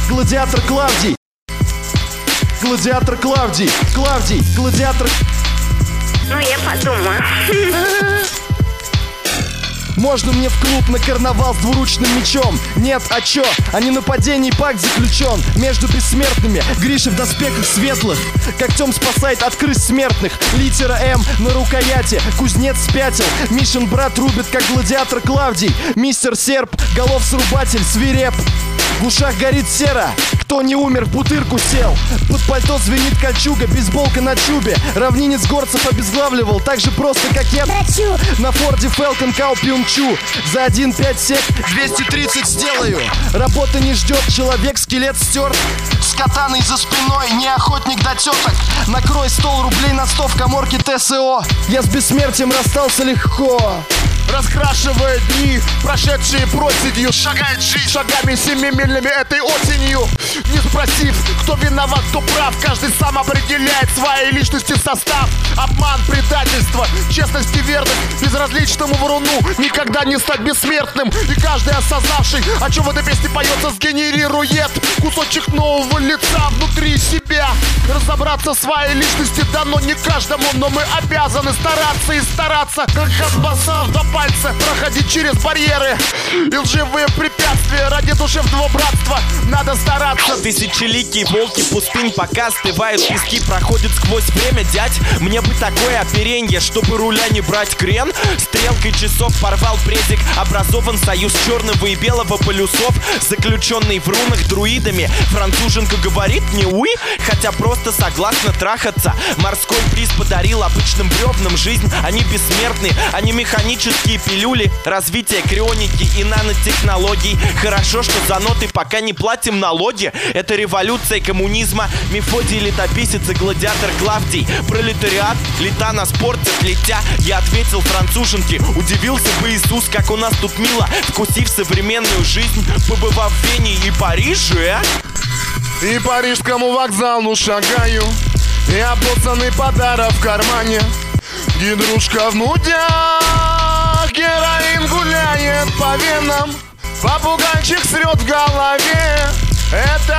Гладиатор Клавдий. Гладиатор Клавдий. Клавдий, гладиатор. Ну, я подумаю. Можно мне в клуб на карнавал с двуручным мечом? Нет, а чё? О ненападении пакт заключен между бессмертными. Гриша в доспехах светлых когтем спасает от крыс смертных. Литера М на рукояти, кузнец спятил. Мишин брат рубит, как гладиатор Клавдий. Мистер Серп, голов-срубатель, свиреп. В ушах горит сера. Кто не умер, в бутырку сел. Под пальто звенит кольчуга, бейсболка на чубе. Равнинец горцев обезглавливал так же просто, как я Драчу. на Форде Фелкон Каупиумчу. За 1,5 сек 230 сделаю. Работа не ждет, человек, скелет стерт. С катаной за спиной, не охотник до теток. Накрой стол, рублей на 100 в каморке ТСО. Я с бессмертием расстался легко. Раскрашивая дни, прошедшие проседью. Шагает жизнь шагами семимильными этой осенью. Не спросив, кто виноват, кто прав. Каждый сам определяет своей личности состав. Обман, предательство, честность и верность безразличному вруну никогда не стать бессмертным. И каждый осознавший, о чем в этой песне поется, сгенерирует кусочек нового лица внутри себя. Разобраться в своей личности дано не каждому, но мы обязаны стараться и стараться, как колбаса до пальца, проходить через барьеры и лживые препятствия ради душевного братства. Надо стараться. Тысячеликие волки пустынь, пока остывают пески, проходят сквозь время, дядь. Мне бы такое оперенье, чтобы руля не брать крен. Стрелкой часов порвал презик. Образован союз черного и белого полюсов, заключенный в рунах друидами. Француженка говорит не уй, хотя просто согласна трахаться. Морской приз подарил обычным бревнам жизнь. Они бессмертны, они механические пилюли. Развитие крионики и нанотехнологий. Хорошо, что за ноты пока не платим налоги. Это революция коммунизма. Мефодий летописец и гладиатор Клавдий. Пролетариат, лета нас портят, летя. Я ответил француженке, удивился бы Иисус, как у нас тут мило, вкусив современную жизнь, побывав в Вене и Париже. И парижскому вокзалу шагаю, и обоссанный подарок в кармане. Гидрушка в нудях, героин гуляет по венам, попугайчик срет в голове. Это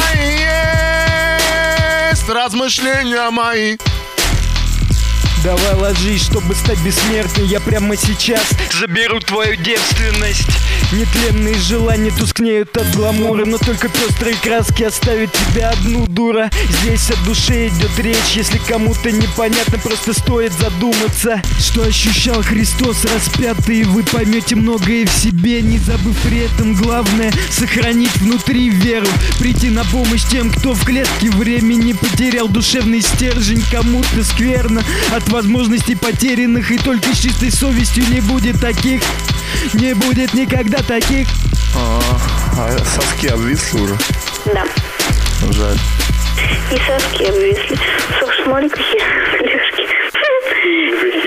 и есть размышления мои. Давай ложись, чтобы стать бессмертным. Я прямо сейчас заберу твою девственность. Нетленные желания тускнеют от гламура, но только пестрые краски оставят тебя одну, дура. Здесь о душе идет речь. Если кому-то непонятно, просто стоит задуматься, что ощущал Христос распятый. Вы поймете многое в себе, не забыв при этом главное сохранить внутри веру. Прийти на помощь тем, кто в клетке времени потерял душевный стержень. Кому-то скверно от возможностей потерянных, и только с чистой совестью не будет таких. Не будет никогда таких. А соски обвисли уже? Да. Жаль. И соски обвисли. Слушай, смотри, какие лёжки.